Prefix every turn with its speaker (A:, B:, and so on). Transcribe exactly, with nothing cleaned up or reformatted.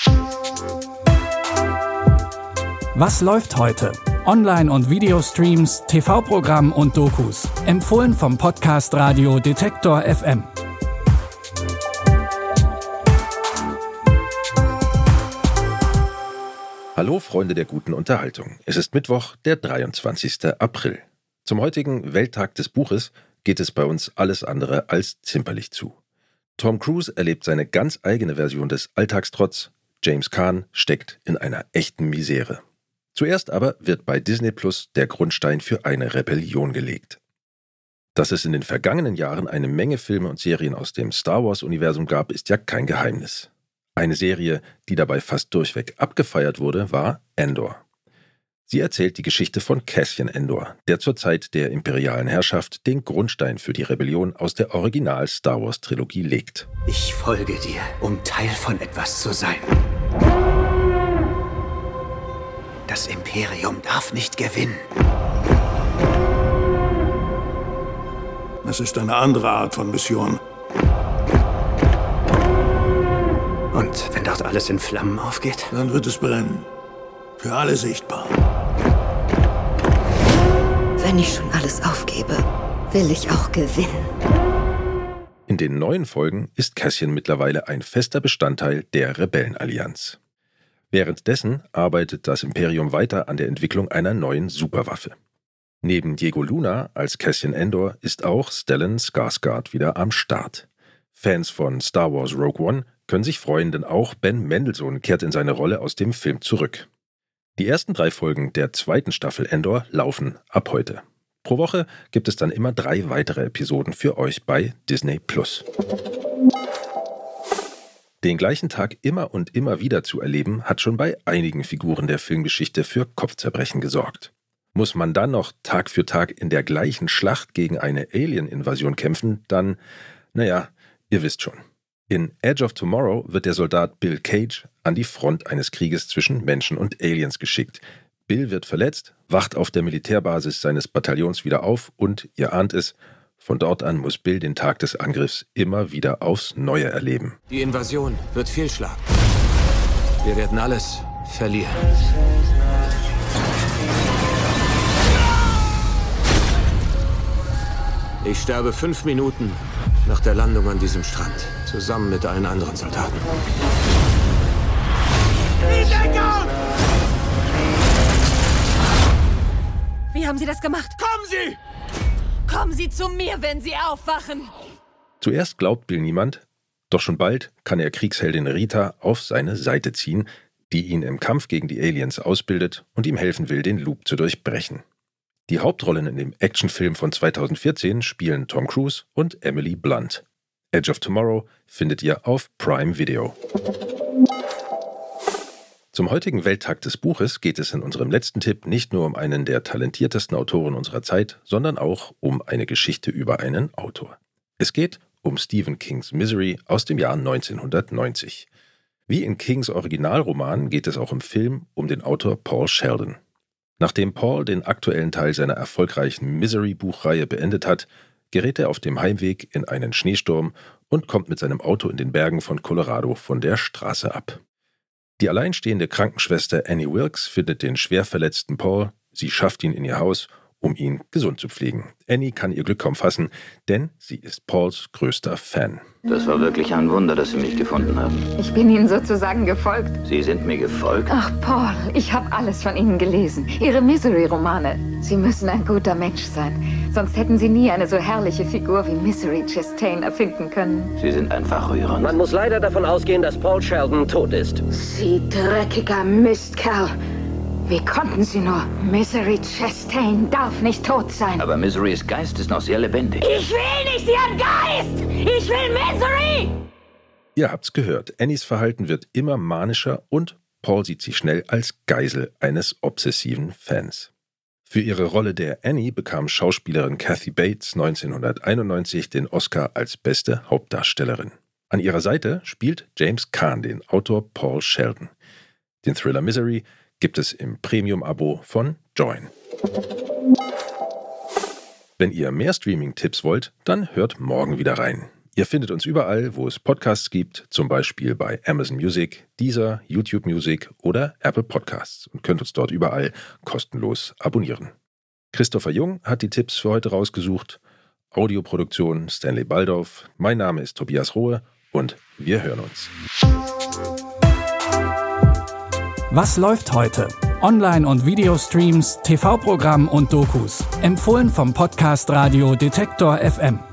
A: Was läuft heute? Online- und Videostreams, T V-Programm und Dokus. Empfohlen vom Podcast Radio Detektor F M.
B: Hallo Freunde der guten Unterhaltung. Es ist Mittwoch, der dreiundzwanzigster April. Zum heutigen Welttag des Buches geht es bei uns alles andere als zimperlich zu. Tom Cruise erlebt seine ganz eigene Version des Alltagstrotz. James Caan steckt in einer echten Misere. Zuerst aber wird bei Disney Plus der Grundstein für eine Rebellion gelegt. Dass es in den vergangenen Jahren eine Menge Filme und Serien aus dem Star Wars-Universum gab, ist ja kein Geheimnis. Eine Serie, die dabei fast durchweg abgefeiert wurde, war Andor. Sie erzählt die Geschichte von Cassian Andor, der zur Zeit der imperialen Herrschaft den Grundstein für die Rebellion aus der Original-Star Wars-Trilogie legt.
C: Ich folge dir, um Teil von etwas zu sein. Das Imperium darf nicht gewinnen.
D: Es ist eine andere Art von Mission.
C: Und wenn dort alles in Flammen aufgeht?
D: Dann wird es brennen. Für alle sichtbar.
E: Wenn ich schon alles aufgebe, will ich auch gewinnen.
B: In den neuen Folgen ist Cassian mittlerweile ein fester Bestandteil der Rebellenallianz. Währenddessen arbeitet das Imperium weiter an der Entwicklung einer neuen Superwaffe. Neben Diego Luna als Cassian Andor ist auch Stellan Skarsgård wieder am Start. Fans von Star Wars Rogue One können sich freuen, denn auch Ben Mendelsohn kehrt in seine Rolle aus dem Film zurück. Die ersten drei Folgen der zweiten Staffel Andor laufen ab heute. Pro Woche gibt es dann immer drei weitere Episoden für euch bei Disney Plus. Den gleichen Tag immer und immer wieder zu erleben, hat schon bei einigen Figuren der Filmgeschichte für Kopfzerbrechen gesorgt. Muss man dann noch Tag für Tag in der gleichen Schlacht gegen eine Alien-Invasion kämpfen, dann, naja, ihr wisst schon. In Edge of Tomorrow wird der Soldat Bill Cage an die Front eines Krieges zwischen Menschen und Aliens geschickt. Bill wird verletzt, wacht auf der Militärbasis seines Bataillons wieder auf und, ihr ahnt es, von dort an muss Bill den Tag des Angriffs immer wieder aufs Neue erleben.
C: Die Invasion wird fehlschlagen. Wir werden alles verlieren. Ich sterbe fünf Minuten nach der Landung an diesem Strand, zusammen mit allen anderen Soldaten.
F: Die Deckung!
E: Wie haben Sie das gemacht?
F: Kommen Sie!
E: Kommen Sie zu mir, wenn Sie aufwachen!
B: Zuerst glaubt Bill niemand, doch schon bald kann er Kriegsheldin Rita auf seine Seite ziehen, die ihn im Kampf gegen die Aliens ausbildet und ihm helfen will, den Loop zu durchbrechen. Die Hauptrollen in dem Actionfilm von zweitausendvierzehn spielen Tom Cruise und Emily Blunt. Edge of Tomorrow findet ihr auf Prime Video. Zum heutigen Welttag des Buches geht es in unserem letzten Tipp nicht nur um einen der talentiertesten Autoren unserer Zeit, sondern auch um eine Geschichte über einen Autor. Es geht um Stephen Kings Misery aus dem Jahr neunzehnhundertneunzig. Wie in Kings Originalroman geht es auch im Film um den Autor Paul Sheldon. Nachdem Paul den aktuellen Teil seiner erfolgreichen Misery-Buchreihe beendet hat, gerät er auf dem Heimweg in einen Schneesturm und kommt mit seinem Auto in den Bergen von Colorado von der Straße ab. Die alleinstehende Krankenschwester Annie Wilkes findet den schwer verletzten Paul. Sie schafft ihn in ihr Haus, um ihn gesund zu pflegen. Annie kann ihr Glück kaum fassen, denn sie ist Pauls größter Fan.
G: Das war wirklich ein Wunder, dass Sie mich gefunden haben.
H: Ich bin Ihnen sozusagen gefolgt.
G: Sie sind mir gefolgt?
H: Ach, Paul, ich habe alles von Ihnen gelesen. Ihre Misery-Romane. Sie müssen ein guter Mensch sein. Sonst hätten Sie nie eine so herrliche Figur wie Misery Chastain erfinden können.
G: Sie sind einfach rührend.
I: Man muss leider davon ausgehen, dass Paul Sheldon tot ist.
H: Sie dreckiger Mistkerl. Wie konnten Sie nur? Misery Chastain darf nicht tot sein.
G: Aber Miserys Geist ist noch sehr lebendig.
H: Ich will nicht Ihren Geist! Ich will Misery!
B: Ihr habt's gehört, Annies Verhalten wird immer manischer und Paul sieht sie schnell als Geisel eines obsessiven Fans. Für ihre Rolle der Annie bekam Schauspielerin Kathy Bates neunzehnhunderteinundneunzig den Oscar als beste Hauptdarstellerin. An ihrer Seite spielt James Caan den Autor Paul Sheldon. Den Thriller Misery gibt es im Premium-Abo von Join. Wenn ihr mehr Streaming-Tipps wollt, dann hört morgen wieder rein. Ihr findet uns überall, wo es Podcasts gibt, zum Beispiel bei Amazon Music, Deezer, YouTube Music oder Apple Podcasts und könnt uns dort überall kostenlos abonnieren. Christopher Jung hat die Tipps für heute rausgesucht. Audioproduktion Stanley Baldauf. Mein Name ist Tobias Rohe und wir hören uns.
A: Was läuft heute? Online- und Videostreams, T V-Programm und Dokus. Empfohlen vom Podcast Radio Detektor F M.